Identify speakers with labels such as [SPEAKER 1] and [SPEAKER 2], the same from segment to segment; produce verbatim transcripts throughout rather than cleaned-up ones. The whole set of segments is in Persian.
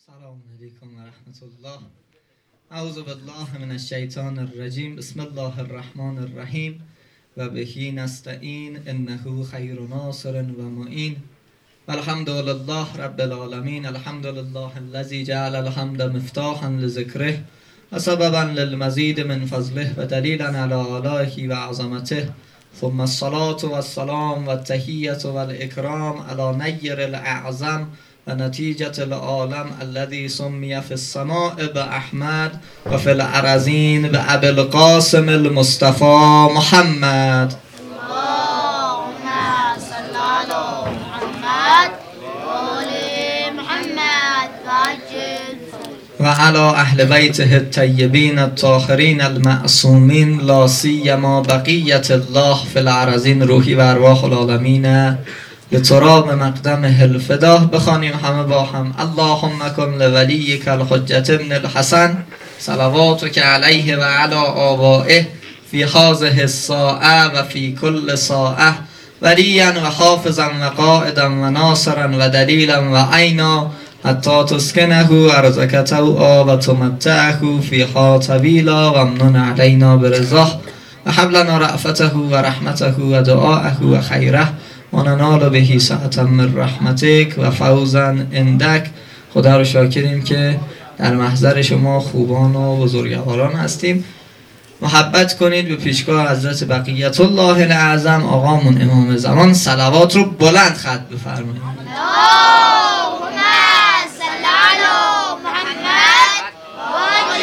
[SPEAKER 1] السلام علیکم و رحمت الله. اعوذ بالله من الشیطان الرجیم. بسم الله الرحمن الرحیم و بهی نستعین انه خیر ناصر و معین و الحمد لله رب العالمین. الحمد لله الذی جعل الحمد مفتاحا لذکره و سببا للمزید من فضله و دلیلا علی آلائه و عظمته. ثم الصلاة والسلام والتحیة والاکرام علی نیر الاعظم و نتیجة العالم الذي سمي في السماء بأحمد و فی الارضین بأبي القاسم المصطفى محمد.
[SPEAKER 2] اللهم صل على محمد وآل محمد وعجل
[SPEAKER 1] و علی اهل بیته الطیبین الطاهرین المعصومین لا سیما بقیة الله فی الارضین روحی و ارواح العالمین لتراب مقدمه الفدا. بخوانیم همه با هم. اللهم کن لولیک الحجة ابن الحسن صلواتک علیه و علی آبائه فی هذه الساعه و فی کل ساعه ولیا و حافظا و قائدا و ناصرا و دلیلا و عینا حتی تسکنه ارضک طوعا و تمتعه فیها طویلا و امنن علینا برضاه و هب لنا رأفته و رحمته و دعاءه و خیره و ننال بهی سعة من رحمتک و فوزا عندک. خدا رو شاکریم که در محضر شما خوبان و بزرگواران هستیم. محبت کنید به پیشگاه حضرت بقیت الله الاعظم آقامون امام زمان صلوات رو بلند ختم بفرمایید.
[SPEAKER 2] اللهم صل على محمد وآل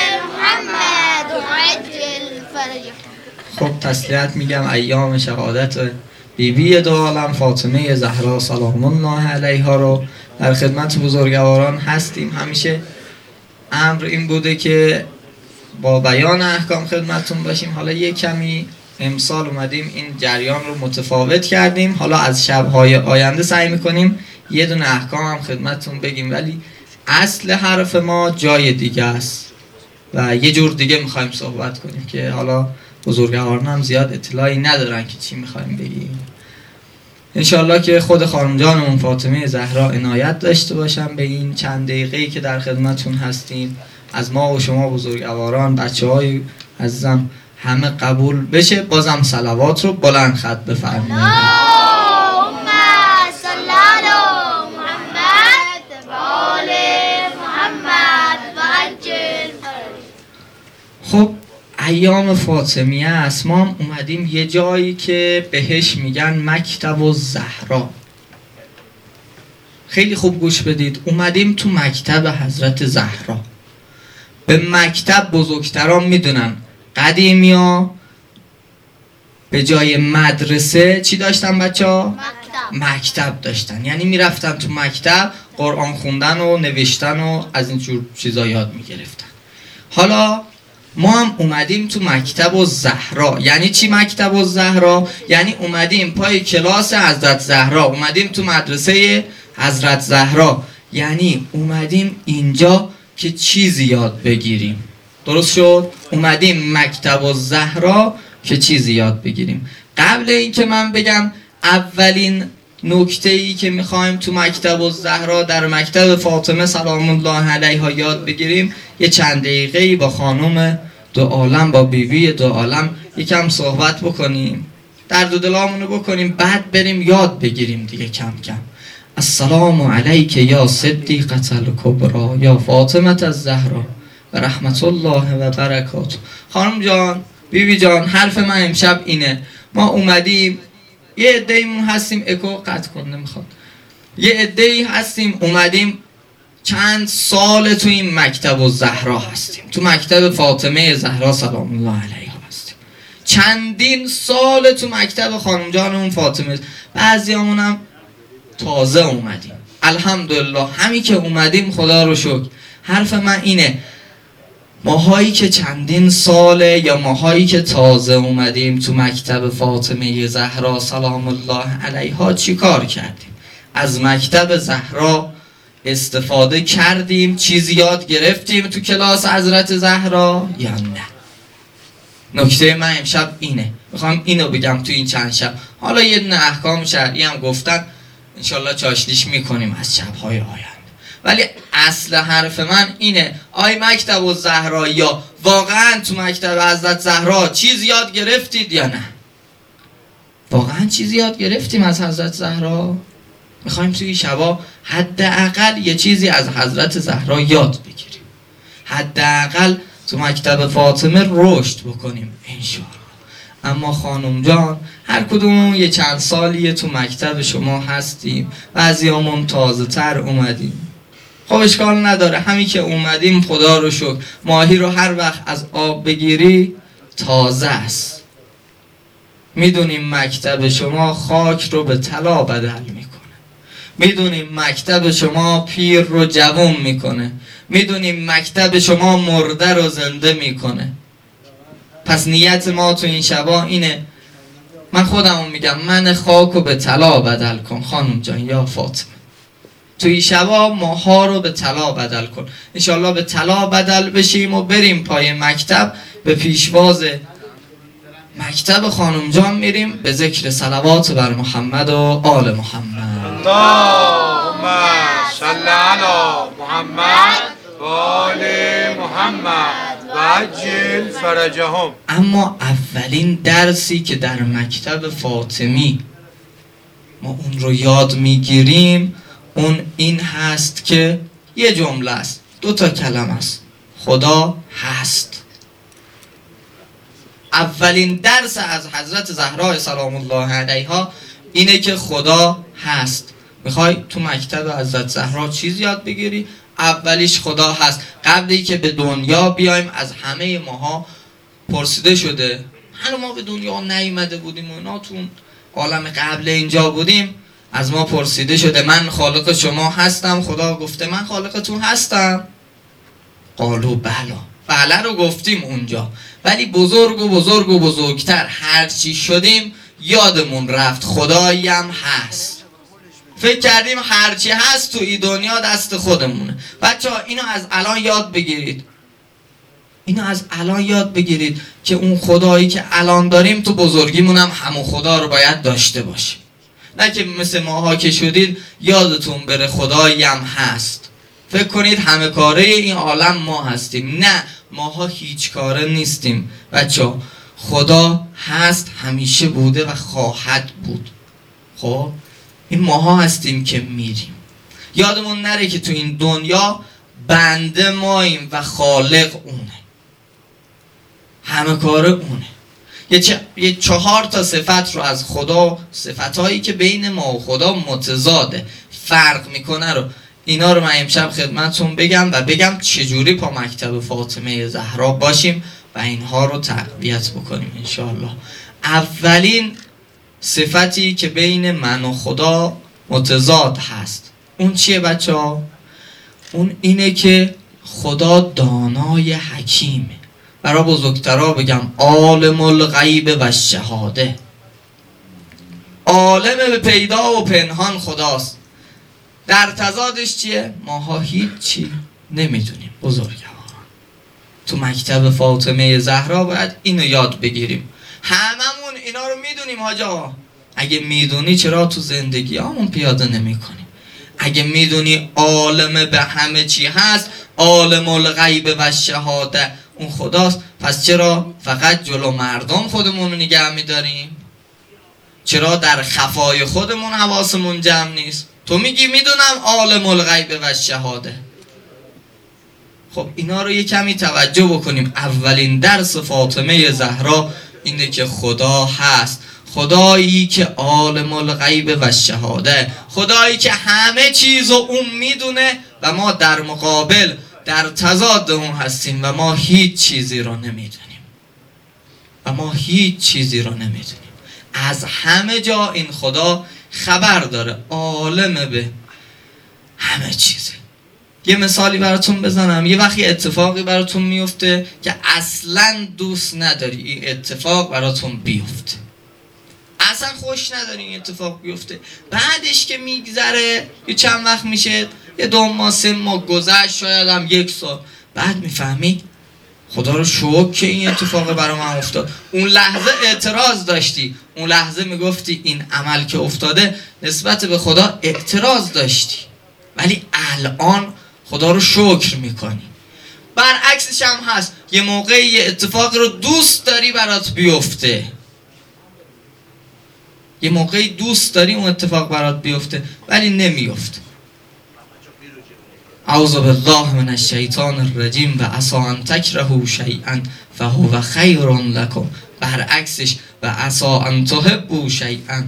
[SPEAKER 2] محمد وعجل فرجهم.
[SPEAKER 1] خب تسلیت میگم ایام شهادت بیبی دو عالم فاطمه زهرا سلام الله علیها رو در خدمت بزرگواران هستیم. همیشه امر این بوده که با بیان احکام خدمتتون باشیم. حالا یک کمی امسال اومدیم این جریان رو متفاوت کردیم. حالا از شب‌های آینده سعی میکنیم یه دونه احکام هم خدمتتون بگیم، ولی اصل حرف ما جای دیگه است و یه جور دیگه میخوایم صحبت کنیم که حالا بزرگواران هم زیاد اطلاعی ندارن که چی میخوایم بگیم. انشالله که خود خانم جانمون فاطمه زهرا عنایت داشته باشن به این چند دقیقه‌ای که در خدمتون هستیم. از ما و شما بزرگواران، بچه های عزیزم همه قبول بشه. بازم صلوات رو بلند ختم بفرمایید.
[SPEAKER 2] اللهم صل على محمد وآل محمد وعجل فرجهم.
[SPEAKER 1] خب ایام فاطمیه است. ما اومدیم یه جایی که بهش میگن مکتب الزهرا. خیلی خوب گوش بدید. اومدیم تو مکتب حضرت زهرا. به مکتب بزرگتران میدونن قدیمی ها به جای مدرسه چی داشتن بچه ها؟
[SPEAKER 2] مکتب.
[SPEAKER 1] مکتب داشتن. یعنی میرفتن تو مکتب قرآن خوندن و نوشتن و از این جور چیزا یاد میگرفتن. حالا ما هم اومدیم تو مکتب الزهرا. یعنی چی مکتب الزهرا؟ یعنی اومدیم پای کلاس حضرت زهرا، اومدیم تو مدرسه حضرت زهرا. یعنی اومدیم اینجا که چیزی یاد بگیریم. درست شد؟ اومدیم مکتب الزهرا که چیزی یاد بگیریم. قبل اینکه من بگم اولین نکته‌ای که میخوایم تو مکتب الزهرا در مکتب فاطمه سلام الله علیها یاد بگیریم، یه چند دقیقه‌ای با خانم دو عالم، با بیبی دو عالم یکم صحبت بکنیم، درد و دلامونو بکنیم، بعد بریم یاد بگیریم دیگه کم کم. السلام علیک یا صدیقة الکبری یا فاطمه الزهرا و رحمت الله و برکاته. خانم جان، بیبی جان، حرف من امشب اینه. ما اومدیم یه عده‌ایمون هستیم، اکو قطع کن نمیخواد، یه عده‌ای هستیم اومدیم چند سال تو این مکتب الزهرا هستیم، تو مکتب فاطمه زهرا سلام الله علیها هستیم. چندین سال تو مکتب خانم جانمون فاطمه. بعضیامون هم تازه اومدیم. الحمدلله همین که اومدیم خدا رو شکر. حرف من اینه ماهایی که چندین ساله یا ماهایی که تازه اومدیم تو مکتب فاطمه زهرا سلام الله علیها چی کار کردیم؟ از مکتب زهرا استفاده کردیم؟ چیزی یاد گرفتیم تو کلاس حضرت زهرا یا نه؟ نکته من امشب اینه. میخوام اینو بگم تو این چند شب. حالا یه دونه احکام شرعی هم گفتن، انشالله چاشنیش میکنیم از شبهای آینده. ولی اصل حرف من اینه، آی مکتب الزهرا یا واقعا تو مکتب حضرت زهرا چیز یاد گرفتید یا نه؟ واقعا چیزی یاد گرفتیم از حضرت زهرا؟ میخوایم توی شبا حداقل یه چیزی از حضرت زهرا یاد بگیریم، حداقل تو مکتب فاطمه رشد بکنیم انشاءالله. اما خانم جان هر کدوم یه چند سالیه تو مکتب شما هستیم، بعضیامون تازه تر اومدیم. خب اشکال نداره، همین که اومدیم خدا رو شکر. ماهی رو هر وقت از آب بگیری تازه است. میدونیم مکتب شما خاک رو به طلا بدل میکنه، میدونیم مکتب شما پیر رو جوان میکنه، میدونیم مکتب شما مرده رو زنده میکنه. پس نیت ما تو این شبا اینه، من خودمون میگم من خاک رو به طلا بدل کن خانم جان یا فاطمه. تو این شبا ماها رو به طلا بدل کن، انشالله به طلا بدل بشیم و بریم پای مکتب. به پیشواز مکتب خانم جان میریم به ذکر صلوات بر محمد و آل محمد.
[SPEAKER 3] اللهم صل علی محمد و آل محمد و عجل فرجهم.
[SPEAKER 1] اما اولین درسی که در مکتب فاطمی ما اون رو یاد میگیریم اون این هست که یه جمله است، دو تا کلمه است، خدا هست. اولین درس از حضرت زهرا سلام الله علیها اینه که خدا هست. میخوای تو مکتب حضرت زهرا چیز یاد بگیری؟ اولیش خدا هست. قبلی که به دنیا بیایم از همه ماها پرسیده شده، هنو ما به دنیا نیومده بودیم و اینا تو عالم قبل اینجا بودیم، از ما پرسیده شده من خالق شما هستم. خدا گفته من خالقتون هستم؟ قالو بلا، بله رو گفتیم اونجا، ولی بزرگ و بزرگ و بزرگتر هرچی شدیم یادمون رفت خدایی هم هست. فکر کردیم هرچی هست تو این دنیا دست خودمونه. بچه ها اینو از الان یاد بگیرید، اینو از الان یاد بگیرید که اون خدایی که الان داریم تو بزرگیمون هم همون خدا رو باید داشته باشیم، نه که مثل ماها که شدید یادتون بره خدایی هم هست. فکر کنید همه کاره این عالم ما هستیم. نه، ماها هیچ کاره نیستیم بچه. خدا هست، همیشه بوده و خواهد بود. خب این ماها هستیم که میریم. یادمون نره که تو این دنیا بنده ماییم و خالق اونه، همه کاره اونه. یه, چه... یه چهار تا صفت رو از خدا، صفتایی که بین ما و خدا متضاده فرق میکنه رو، اینا رو من امشب خدمتتون بگم و بگم چجوری پا مکتب فاطمه زهرا باشیم و اینها رو تقویت بکنیم انشاءالله. اولین صفتی که بین من و خدا متضاد هست اون چیه بچه ها؟ اون اینه که خدا دانای حکیمه. برای بزرگترها بگم عالم الغیب و شهاده، عالم به پیدا و پنهان خداست. در تضادش چیه؟ ماها هیچی نمیدونیم. بزرگواران تو مکتب فاطمه زهرا باید اینو یاد بگیریم. هممون اینا رو میدونیم حاجا. اگه میدونی چرا تو زندگی همون پیاده نمی کنیم؟ اگه میدونی عالم به همه چی هست، عالم الغیب و شهاده اون خداست، پس چرا فقط جلو مردم خودمون رو نگه میداریم؟ چرا در خفای خودمون حواسمون جمع نیست؟ تو میگی میدونم عالم الغیب و شهاده. خب اینا رو یه کمی توجه بکنیم. اولین درس فاطمه زهرا اینه که خدا هست، خدایی که عالم الغیب و شهاده، خدایی که همه چیز رو اون میدونه و ما در مقابل در تضاد اون هستیم و ما هیچ چیزی رو نمیدونیم و ما هیچ چیزی رو نمیدونیم. از همه جا این خدا خبر داره، عالم به همه چیزه. یه مثالی براتون بزنم. یه وقتی اتفاقی براتون میفته که اصلا دوست نداری این اتفاق براتون بیفته، اصلا خوش نداری این اتفاق بیفته، بعدش که میگذره یه چند وقت میشه، یه دو ماه سه ماه گذشت، شاید هم یک سال، بعد میفهمی خدا رو شکر که این اتفاق برای من افتاد. اون لحظه اعتراض داشتی، اون لحظه میگفتی این عمل که افتاده نسبت به خدا اعتراض داشتی، ولی الان خدا رو شکر میکنی. برعکسش هم هست، یه موقعی یه اتفاق رو دوست داری برات بیفته، یه موقعی دوست داری اون اتفاق برات بیفته ولی نمیفته. اعوذ بالله من الشیطان الرجیم و عسى ان تکرهوا شیئا فهو خیر لکم. برعکسش و عسى ان تحبوا شیئا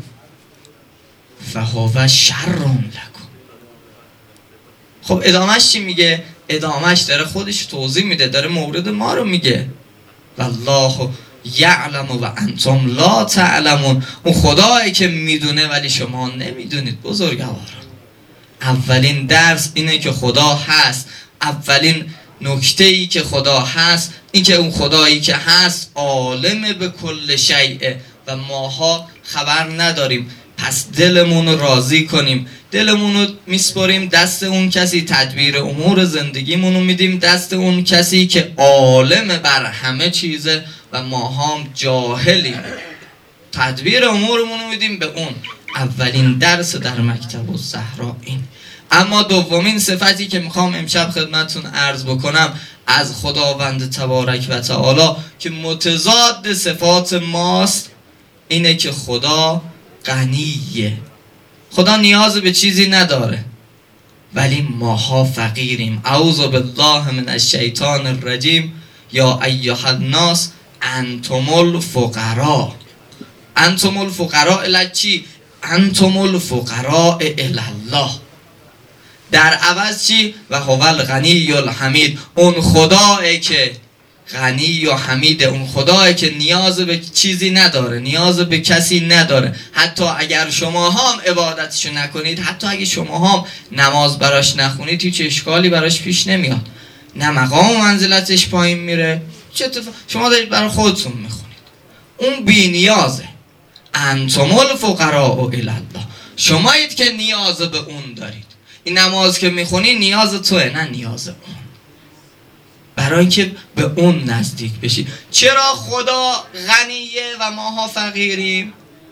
[SPEAKER 1] فهو شر لکم. خب ادامهش چی میگه؟ ادامهش داره خودش توضیح میده، داره مورد ما رو میگه. والله یعلم و انتم لا تعلمون. اون خدایی که میدونه ولی شما نمیدونید. بزرگواران، اولین درس اینه که خدا هست. اولین نکته ای که خدا هست این که اون خدایی که هست عالم به کل شیء و ماها خبر نداریم. پس دلمون رو راضی کنیم، دلمون رو میسپاریم دست اون کسی، تدبیر امور زندگیمون رو میدیم دست اون کسی که عالم بر همه چیزه و ما هم جاهلیم. تدبیر امورمون رو میدیم به اون. اولین درس در مکتب الزهرا این. اما دومین صفتی که میخوام امشب خدمتتون عرض بکنم از خداوند تبارک و تعالی که متضاد صفات ماست اینه که خدا غنیه. خدا نیاز به چیزی نداره ولی ماها فقیریم. اعوذ بالله من الشیطان الرجیم. یا ایها الناس انتم الفقراء. انتم الفقراء الی چی؟ انتم الفقراء الی الله. در عوض چی؟ و هو الغنی الحمید. اون خدایی که غنی و حمید، اون خدایی که نیاز به چیزی نداره، نیاز به کسی نداره. حتی اگر شما هم عبادتشو نکنید، حتی اگر شما هم نماز براش نخونید، هیچ اشکالی براش پیش نمیاد. نه مقام و منزلتش پایین میره. چه اتفاق؟ شما دارید برای خودتون میخونید، اون بی نیازه. انتم الفقراء الی الله. شمایید که نیاز به اون دارید. این نماز که میخونی نیاز توه، نه نیاز اون. برای اینکه به اون نزدیک بشی. چرا خدا غنیه و ماها فقیریم؟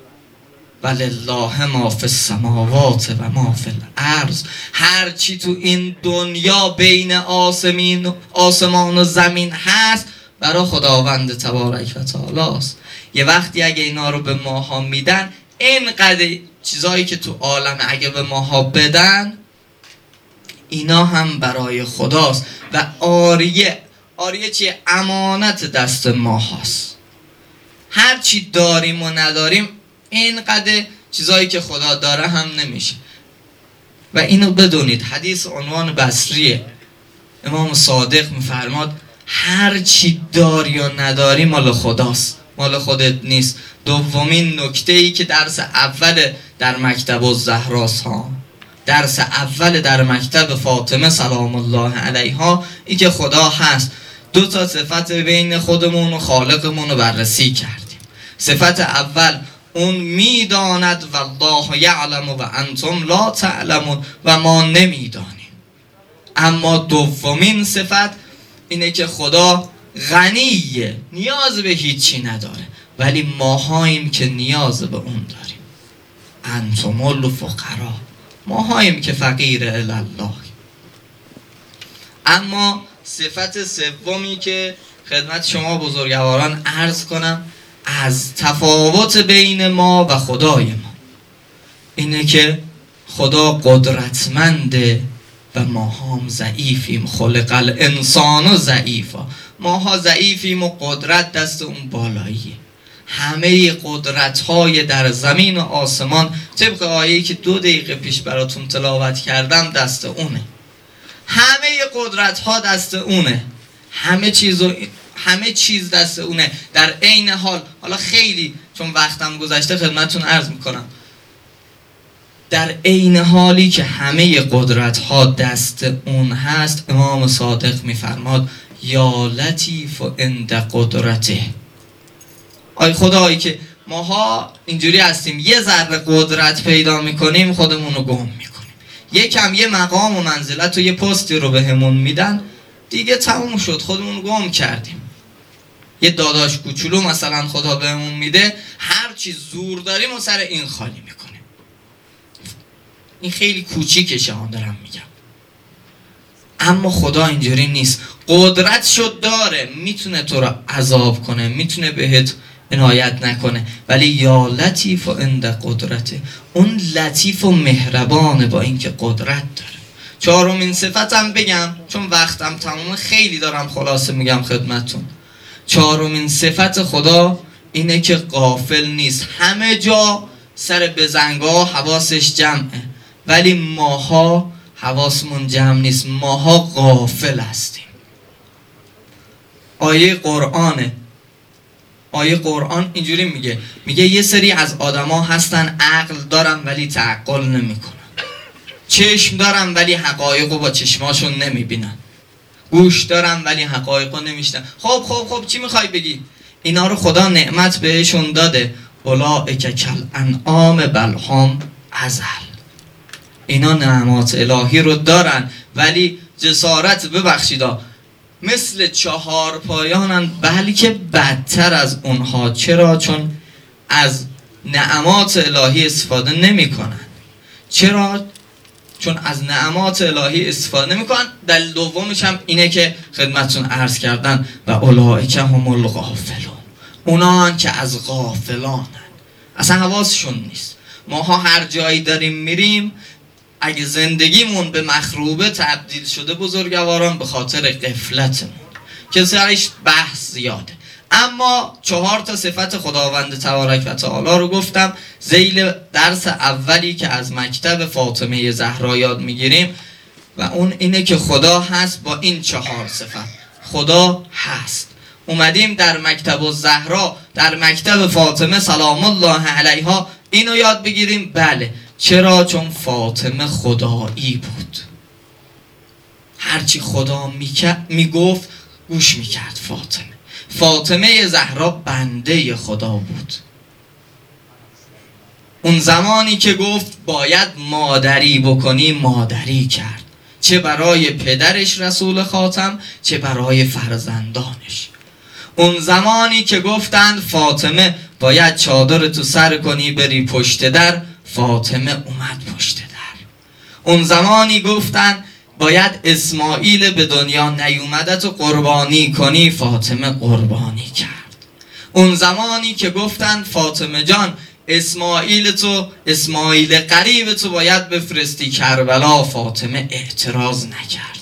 [SPEAKER 1] ولله ما فی السماوات و ما فی الارض. هر چی تو این دنیا بین آسمین آسمان و زمین هست برای خداوند تبارک و تعالی است. یه وقتی اگه اینا رو به ماها میدن، اینقدر چیزایی که تو عالم اگه به ماها بدن اینا هم برای خداست و آریه آریه چیه؟ امانت دست ما هست. هر چی داریم و نداریم اینقدر چیزایی که خدا داره هم نمیشه. و اینو بدونید، حدیث عنوان بصریه، امام صادق میفرماد هر چی داری و نداری مال خداست، مال خودت نیست. دومین نکته ای که درس اول در مکتب الزهراست ها، درس اول در مکتب فاطمه سلام الله علیها، ای که خدا هست. دو تا صفت بین خودمون و خالقمون رو بررسی کردیم. صفت اول اون میداند والله یعلم و انتم لا تعلمون، و ما نمیدانیم. اما دومین صفت اینه که خدا غنیه، نیاز به هیچی نداره، ولی ماهاییم که نیاز به اون داریم. انتم الفقراء، ماهاییم که فقیر الی الله. اما صفت سومی که خدمت شما بزرگواران عرض کنم از تفاوت بین ما و خدای ما اینه که خدا قدرتمنده و ما هم ضعیفیم. خلق الانسان ضعیفا. ماها ضعیفیم و قدرت دست اون بالاییه. همه قدرت های در زمین و آسمان طبق آیه‌ای که دو دقیقه پیش براتون تلاوت کردم دست اونه. همه قدرت ها دست اونه، همه چیز و همه چیز دست اونه. در عین حال، حالا خیلی چون وقتم گذشته خدمتتون عرض میکنم، در عین حالی که همه قدرت ها دست اون هست، امام صادق میفرماد یا لطیف عند قدرته. آی خدایی که ماها اینجوری هستیم، یه ذره قدرت پیدا میکنیم خودمون رو گم میکنیم. یکم یه مقام و منزلت و یه پستی رو بهمون میدن، دیگه تموم شد، خودمون رو گم کردیم. یه داداش کوچولو مثلا خدا بهمون میده، هر چی زور داریم و سر این خالی میکنیم. این خیلی کوچیکشه ها دارم میگم. اما خدا اینجوری نیست، قدرت شد داره، میتونه تو رو عذاب کنه، میتونه بهت عنایت نکنه، ولی یا لطیف و عند قدرته، اون لطیف و مهربانه با اینکه قدرت داره. چهارمین صفتم بگم چون وقتم تمومه، خیلی دارم خلاصه میگم خدمتون. چهارمین صفت خدا اینه که غافل نیست، همه جا سر بزنگاه حواسش جمعه، ولی ماها حواسمون جمع نیست، ماها غافل هستیم. آیه قرآنه، آیه قرآن اینجوری میگه، میگه یه سری از آدما هستن عقل دارن ولی تعقل نمیکنن، چشم دارن ولی حقایقو با چشماشون نمیبینن، گوش دارن ولی حقایقو نمیشنن. خب خب خب چی میخوای بگی؟ اینا رو خدا نعمت بهشون داده، اولئک کالانعام بل هم اضل. اینا نعمات الهی رو دارن ولی جسارت، ببخشیدا، مثل چهار پایانن بلکه بدتر از اونها. چرا؟ چون از نعمات الهی استفاده نمی کنن. چرا؟ چون از نعمات الهی استفاده نمی کنن. دلیل دومش هم اینه که خدمتتون عرض کردن و اولئک هم الغافلون، اونا که از غافلانن، اصلا حواسشون نیست. ماها هر جایی داریم میریم، اگه زندگیمون به مخروبه تبدیل شده بزرگواران به خاطر غفلتمون که سرش بحث زیاده. اما چهار تا صفت خداوند تبارک و تعالی رو گفتم ذیل درس اولی که از مکتب فاطمه زهرا یاد میگیریم و اون اینه که خدا هست. با این چهار صفت خدا هست اومدیم در مکتب الزهرا، در مکتب فاطمه سلام الله علیها اینو یاد بگیریم. بله، چرا؟ چون فاطمه خدایی بود، هرچی خدا میگفت گوش میکرد. فاطمه فاطمه زهرا بنده خدا بود. اون زمانی که گفت باید مادری بکنی مادری کرد، چه برای پدرش رسول خاتم چه برای فرزندانش. اون زمانی که گفتند فاطمه باید چادر تو سر کنی بری پشت در، فاطمه اومد پشت در. اون زمانی گفتن باید اسماعیل به دنیا نیومده تو قربانی کنی، فاطمه قربانی کرد. اون زمانی که گفتن فاطمه جان اسماعیل تو اسماعیل قریب تو باید بفرستی کربلا، فاطمه اعتراض نکرد.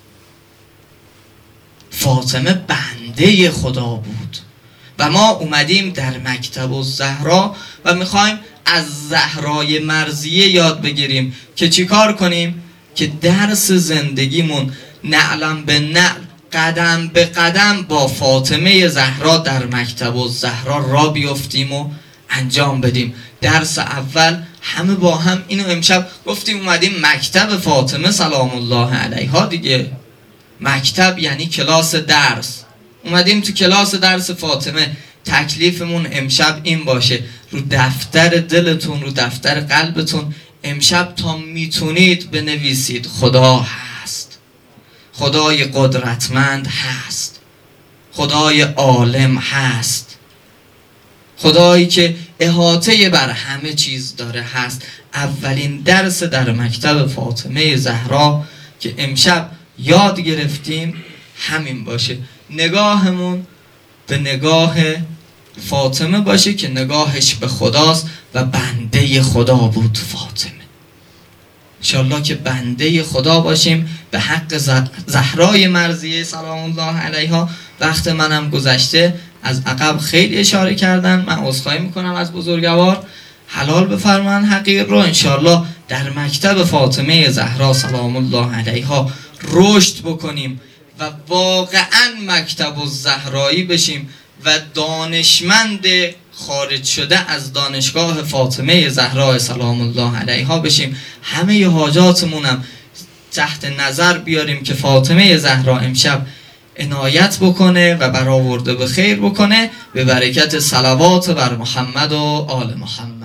[SPEAKER 1] فاطمه بنده خدا بود و ما اومدیم در مکتب الزهرا و میخوایم از زهرای مرضیه یاد بگیریم که چیکار کنیم که درس زندگیمون نعلم به نعل، قدم به قدم با فاطمه زهرا در مکتب الزهرا را بیفتیم و انجام بدیم. درس اول همه با هم اینو امشب گفتیم اومدیم مکتب فاطمه سلام الله علیها دیگه. مکتب یعنی کلاس درس، اومدیم تو کلاس درس فاطمه. تکلیفمون امشب این باشه رو دفتر دلتون، رو دفتر قلبتون امشب تا میتونید بنویسید خدا هست، خدای قدرتمند هست، خدای عالم هست، خدایی که احاطه بر همه چیز داره هست. اولین درس در مکتب فاطمه زهرا که امشب یاد گرفتیم همین باشه، نگاهمون به نگاه فاطمه باشه که نگاهش به خداست و بنده خدا بود فاطمه. انشالله که بنده خدا باشیم به حق زهرای مرضیه سلام الله علیها. وقت منم گذشته، از عقب خیلی اشاره کردن، من عذرخواهی میکنم از بزرگوار، حلال بفرمان حقیر رو انشالله در مکتب فاطمه زهرا سلام الله علیها رشد بکنیم و واقعا مکتب الزهرایی بشیم و دانشمند خارج شده از دانشگاه فاطمه زهرا سلام الله علیها بشیم. همه حاجاتمونم تحت نظر بیاریم که فاطمه زهرا امشب عنایت بکنه و برآورده به خیر بکنه، به برکت صلوات بر محمد و آل محمد.